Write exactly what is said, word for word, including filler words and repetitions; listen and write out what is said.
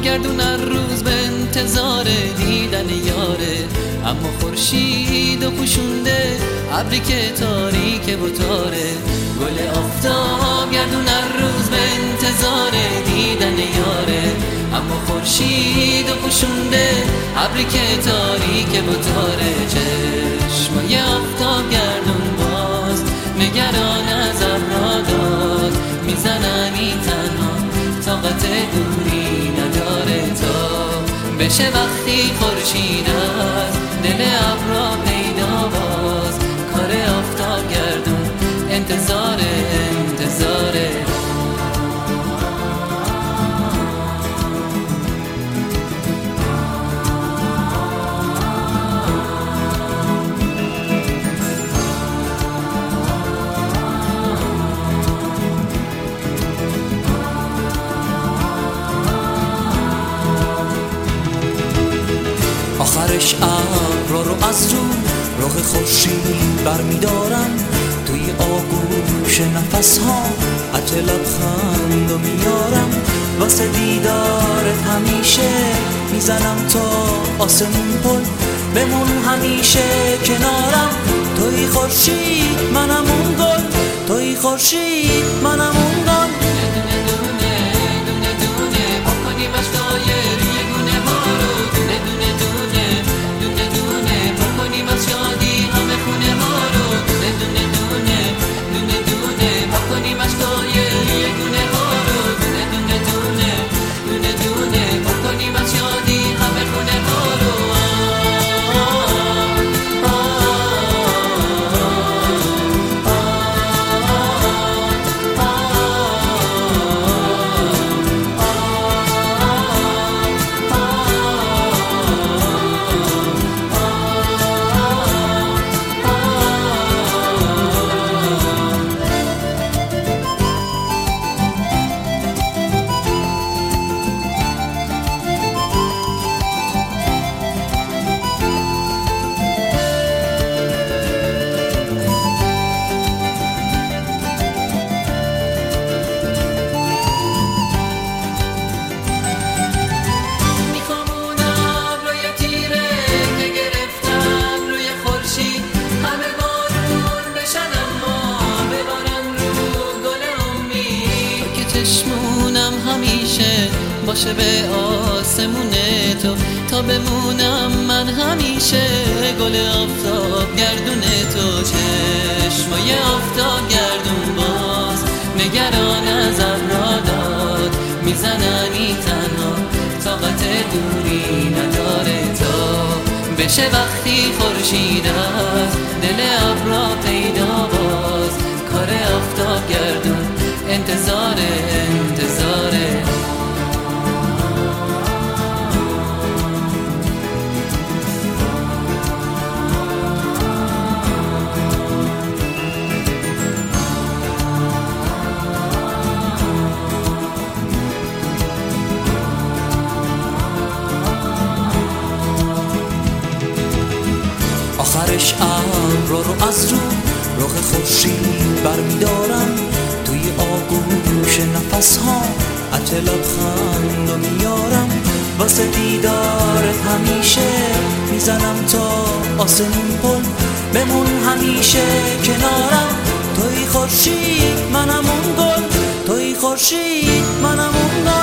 گردون هر روز به انتظار دیدن یاره، اما خورشید و پوشونده ابری که تاریک و تاره. گل آفتاب گردون هر روز به انتظار دیدن یاره، اما خورشید و پوشونده ابری که تاریک و تاره. چشمای آفتاب گردون باز نگران از ابرها داد میزنن این تنها طاقت دوری نداره تا بشه وقتی خورشید از دل ابرها پیدا باز. کار آفتاب گردون انتظار انتظاره. آخرش ابرا رو از رو رخ خورشید برمیدارم، توی آغوش نفس ها عطر لبخند و میارم. واسه دیدارت همیشه میزنم تا آسمون پل، بمون همیشه کنارم. توی خورشید منم اون گل، توی خورشید منم اون گل. چشمونم همیشه باشه به آسمون تو، تا بمونم من همیشه گل آفتاب گردون تو. چشمای آفتاب گردون باز نگران از ابرها داد میزنن تنها طاقت دوری نداره تا بشه وقتی خورشید از دل ابرها پیدا باز. کار آفتاب گردون انتظار انتظاره. آخرش ابرا رو از رو رخ خورشید برمیدارم، توی آغوش نفس ها عطر لبخند و میارم. واسه دیدارت همیشه میزنم تا آسمون پل، بمون همیشه کنارم. توی خورشید منم اون گل، توی خورشید منم اون گل.